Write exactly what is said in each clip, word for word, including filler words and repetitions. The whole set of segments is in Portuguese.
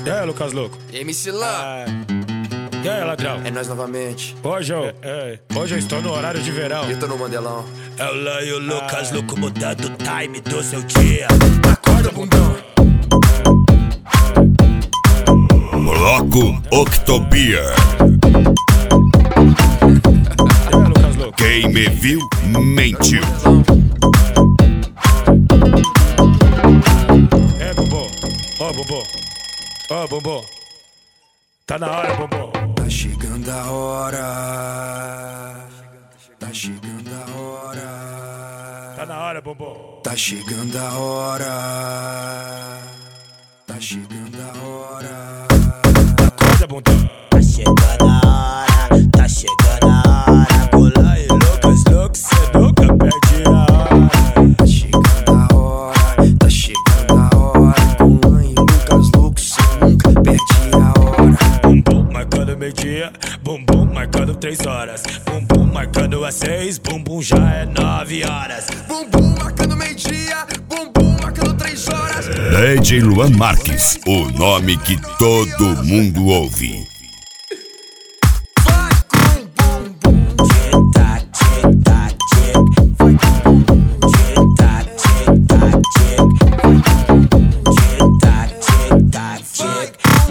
E aí, Lucas Louco? M C Lan, Ah, e aí, ladrão? é nós novamente. Hoje eu, é, hoje eu estou no horário de verão. Eu tô no Mandelão. É o Lan e o Lucas Louco mudando o time do seu dia. Acorda, bundão. Bloco Octobeer. E aí, Lucas Louco? Quem me viu, mentiu. É, Bumbum. Ó, Bumbum. Ó, Bumbum. Tá na hora, Bumbum. Tá chegando a hora. Tá chegando a hora. Tá na hora, Bumbum. Tá chegando a hora. Tá chegando a hora. Acorda, bundão. Tá chegando a hora, tá chegando a hora. Lan e Lucas Louco, cê nunca perde a hora. Tá chegando a hora. Tá chegando a hora. Com Lan e Lucas Louco, cê nunca perde a hora. Bumbum marcando meio-dia, bumbum marcando três horas. Bumbum marcando às seis, bumbum já é nove horas. Bumbum marcando meio-dia. Bumbum marcando três horas. D J Luan Marques, o nome que todo mundo ouve. Vai com bumbum. Tic-tac, tic-tac, tic. Vai com bumbum. Tic-tac, tic-tac, tic. Vai com bumbum. Tic-tac, tic-tac, tic.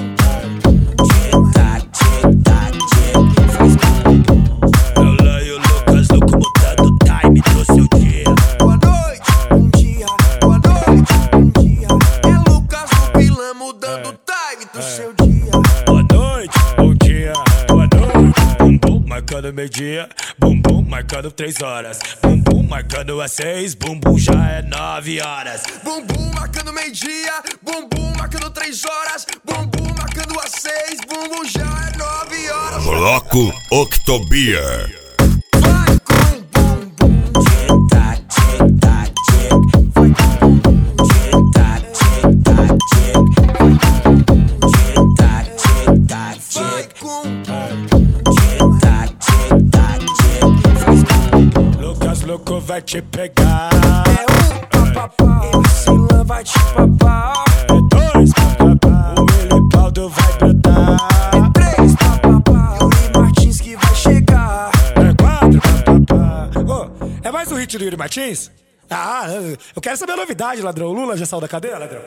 Tic-tac, tic-tac, tic. Faz com bumbum. É o Lan e o Lucas Louco mudando o time do seu dia. Boa noite, bom dia. Boa noite, bom dia. É Lucas Louco e Lan mudando o time do seu dia. Boa noite, bom dia, boa noite. Bumbum marcando meio-dia, bumbum marcando três horas. Bumbum marcando às seis, bumbum já é nove horas. Bumbum marcando meio-dia. Bumbum marcando três horas. Bumbum marcando às seis. Bumbum já é nove horas. Bloco Octobeer. Vai com bumbum. Tic-tac, tic-tac, tic. Vai com bumbum. Tic-tac, tic-tac, tic. Vai com bumbum. Tic-tac, tic-tac, Vai tic. com Tic-tac, tic-tac, tic. Faz com bumbum. Lucas Louco vai te pegar. É um papapá. M C Lan vai te papar. É dois papapá. O Elibaldo vai brotar. É três papapá. E o Yuri Martins que vai chegar. É quatro, papapá. Ô, é mais um hit do Yuri Martins? Ah, eu quero saber a novidade, ladrão. O Lula já saiu da cadeia, ladrão?